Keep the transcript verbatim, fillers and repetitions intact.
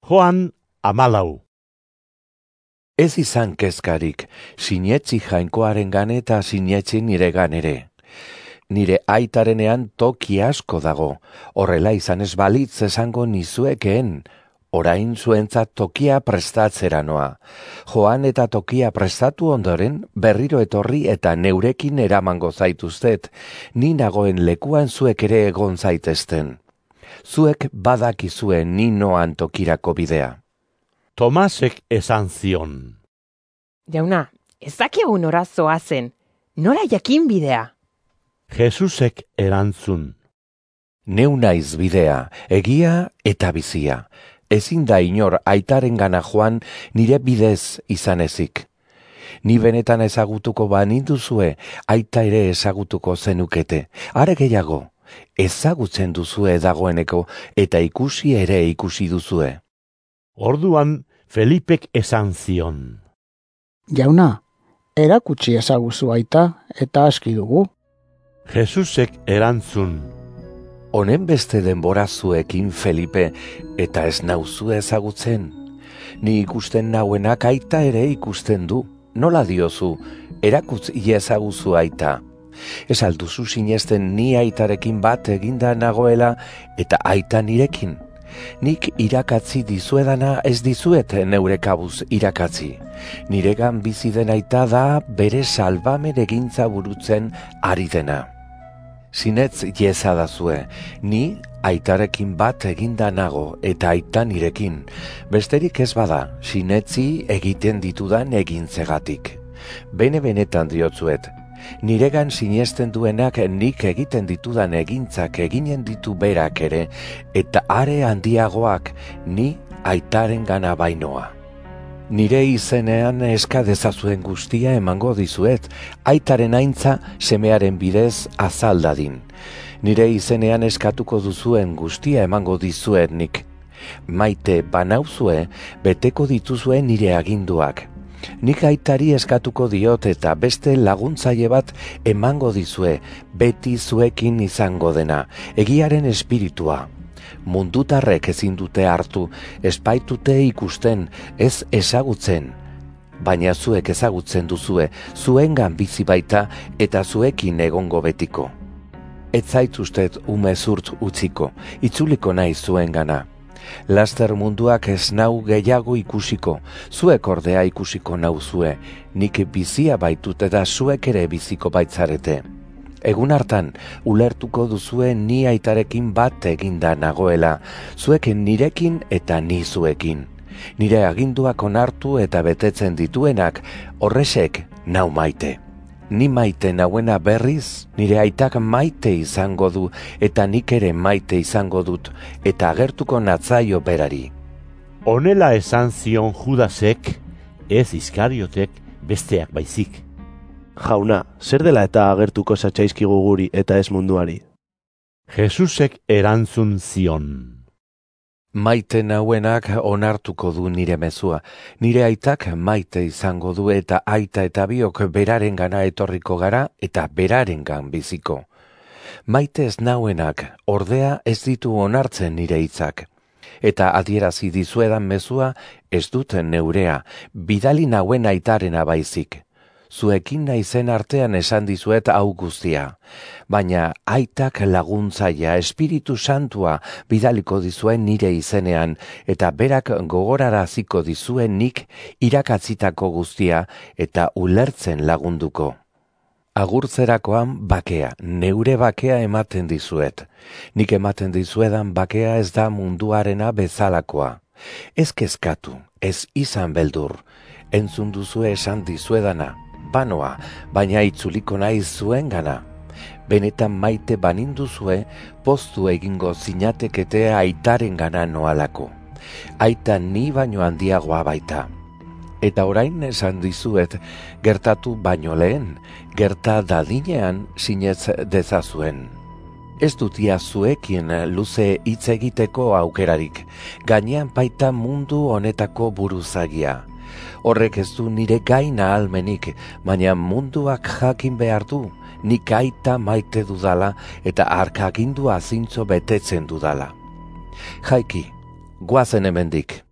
Joan hamalau. Ez izan kezkarik, sinetzi jainkoarengan eta sinetzi niregan ere. Nire aitarenean toki asko dago, horrela izan ez balitz esango nizuekeen, orain zuentzat tokia prestatzera noa. Joan eta tokia prestatu ondoren, berriro etorri eta neurekin eramango zaituztet, ni nagoen lekuan zuek ere egon zaitezten. Zuek badakizue ni noan tokirako bidea. Tomasek esan zion. Jauna, ez dakigu nora zoazen, nora jakin bidea? Jesusek erantzun. Neu naiz bidea, egia eta bizia. Ezin da inor aitarengana joan nire bidez izan ezik. Ni benetan ezagutuko baninduzue, aita ere ezagutuko zenukete. Are gehiago, ezagutzen duzue dagoeneko eta ikusi ere ikusi duzue. Orduan Felipek esan zion. Jauna, erakutsi ezaguzu aita eta aski dugu. Jesusek erantzun. Honen beste denbora zuekin, Felipe, eta ez nauzu ezagutzen. Ni ikusten nauenak aita ere ikusten du. Nola diozu, erakutz ezaguzu aita. Ez alduzu sinesten ni aitarekin bat eginda nagoela eta aita nirekin. Nik irakatzi dizuedana ez dizuet neure kabuz irakatzi. Niregan bizi den aita da bere salbamen egintza burutzen ari dena. Sinetz jeza dazue, ni aitarekin bat eginda nago eta aita nirekin. Besterik ez bada, sinetzi egiten ditudan egintzegatik. Bene benetan diotzuet, niregan sinesten duenak nik egiten ditudan egintzak eginen ditu berak ere, eta are handiagoak ni aitaren gana bainoa. Nire izenean eska dezazuen guztia emango dizuet, aitaren aintza semearen bidez azaldadin. Nire izenean eskatuko duzuen guztia emango dizuet nik. Maite banauzue, beteko dituzue nire aginduak. Nik aitari eskatuko diot eta beste laguntzaile bat emango dizue, beti zuekin izango dena, egiaren espiritua. Mundutarrek ezin dute hartu, espaitute ikusten, ez ezagutzen. Baina zuek ezagutzen duzue, zuengan bizi baita eta zuekin egongo betiko. Ez zaituztet ume zurt utziko, itzuliko nahi zuengana. Laster munduak ez nau gehiago ikusiko, zuek ordea ikusiko nauzue, nik bizia baitut eta zuek ere biziko baitzarete. Egun hartan, ulertuko duzue ni aitarekin bat eginda nagoela, zueken nirekin eta ni zuekin. Nire aginduak onartu eta betetzen dituenak, horrexek nau maite. Ni maite nauena berriz, nire aitak maite izango du eta nik ere maite izango dut eta agertuko natzaio berari. Honela esan zion Judasek, ez Iskariotek besteak baizik. Jauna, zer dela eta agertuko zatzaizkigu guri eta ez munduari? Jesusek erantzun zion. Maite nauenak onartuko du nire mezua. Nire aitak maite izango du eta aita eta biok beraren gana etorriko gara eta beraren gan biziko. Maite ez nauenak ordea ez ditu onartzen nire hitzak. Eta adierazi dizuedan mezua ez duten neurea, bidali nauen aitarena baizik. Zuekin naizen artean esan dizuet hau guztia, baina aitak laguntzaia Espiritu Santua bidaliko dizuen nire izenean eta berak gogoraraziko dizuen nik irakatzitako guztia eta ulertzen lagunduko. Agurtzerakoan bakea, neure bakea ematen dizuet. Nik ematen dizuedan bakea ez da munduarena bezalakoa. Ez kezkatu, ez izan beldur, entzun duzue esan dizuedana. Banoa, baina itzuliko nahi zuen gana. Benetan maite baninduzue, poztu egingo zinatekete aitaren gana noalako. Aita ni baino handiagoa baita. Eta orain esan dizuet, gertatu baino lehen, gerta dadinean sinetz dezazuen. Ez dutia zuekin luze hitz egiteko aukerarik, gainean baita mundu honetako buruzagia. Horrek ez du nire gaina almenik, baina munduak jakin behar du, nik aita maite dudala eta arkagindua zintzo betetzen dudala. Jaiki, guazen hemendik.